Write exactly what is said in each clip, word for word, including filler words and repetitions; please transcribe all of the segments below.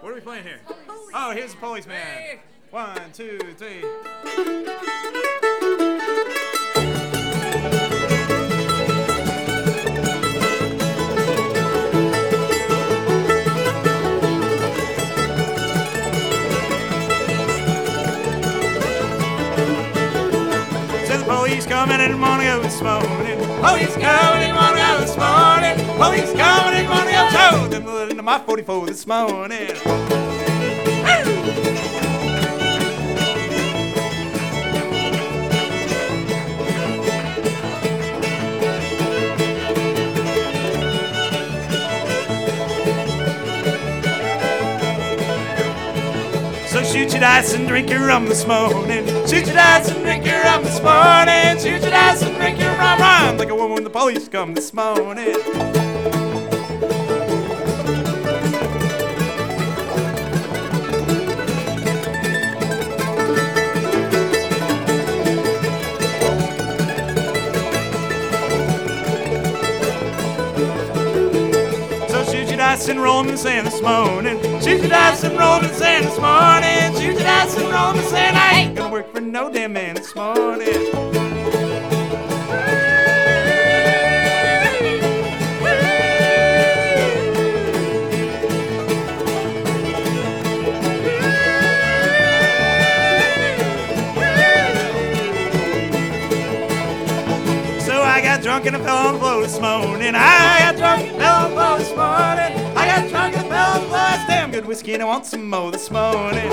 What are we playing here? Oh, here's the policeman. Hey. One, two, three. Police coming in the morning of this morning. Police coming in the morning of this morning. Police coming in the morning of this morning. Them into my forty-four this morning. So shoot your dice and drink your rum this morning. Shoot your dice and drink your rum this morning. Shoot your dice and drink your rum, run like a woman when the police come this morning. Dice and roll in the sand this morning. Shoot your dice and roll in the sand this morning. Shoot your dice and roll in the sand. I ain't gonna work for no damn man this morning. So I got drunk and I fell on the floor this morning. I got drunk and fell on the floor this morning. I got drunk and fell on the floor. It's damn good whiskey and I want some more this morning.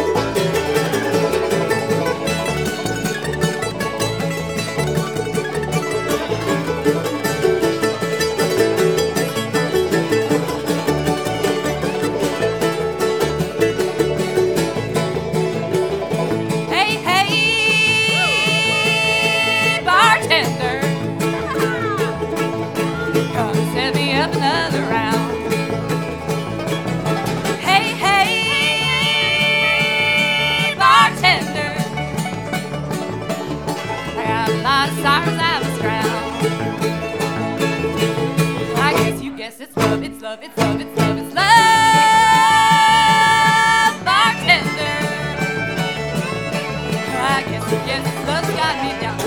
It's love, it's love, it's love, it's love, it's love, bartender. I guess, yes, love's got me down.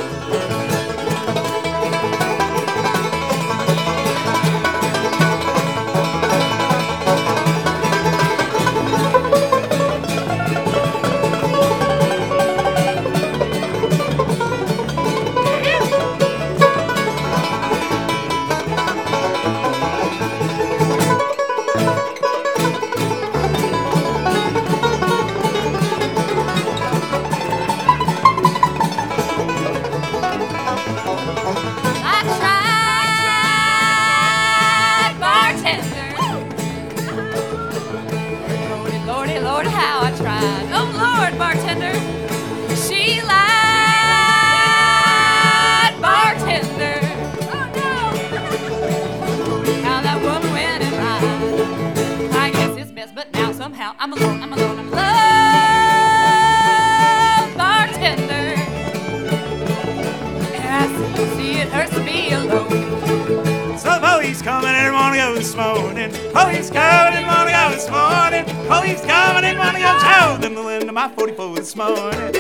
I'm alone, I'm alone, I'm alone, bartender. I see, see it hurts to be alone. So police coming in the morning of this morning. Police coming in the morning of this morning. Police coming in the morning of this morning. Them into my forty-four this morning.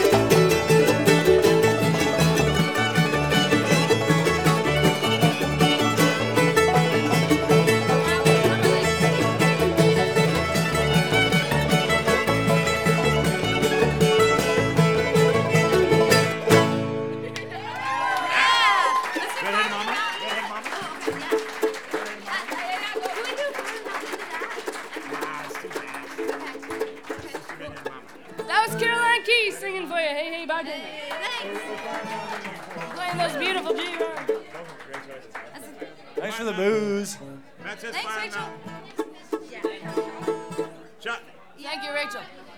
Singing for you, hey, hey, bartender. Hey, thanks. Playing those beautiful G bars. Thanks for the booze. Thanks, Rachel. Shut. Thank you, Rachel.